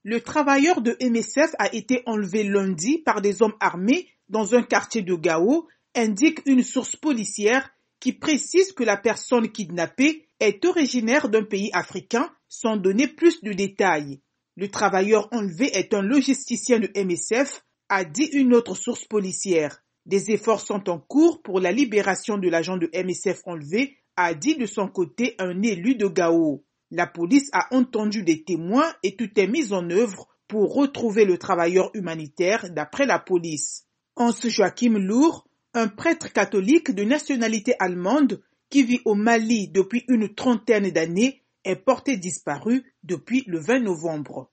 Le travailleur de MSF a été enlevé lundi par des hommes armés dans un quartier de Gao, indique une source policière qui précise que la personne kidnappée est originaire d'un pays africain sans donner plus de détails. Le travailleur enlevé est un logisticien de MSF, a dit une autre source policière. Des efforts sont en cours pour la libération de l'agent de MSF enlevé, a dit de son côté un élu de Gao. La police a entendu des témoins et tout est mis en œuvre pour retrouver le travailleur humanitaire d'après la police. Hans Joachim Lohr, un prêtre catholique de nationalité allemande qui vit au Mali depuis une trentaine d'années, est porté disparu depuis le 20 novembre.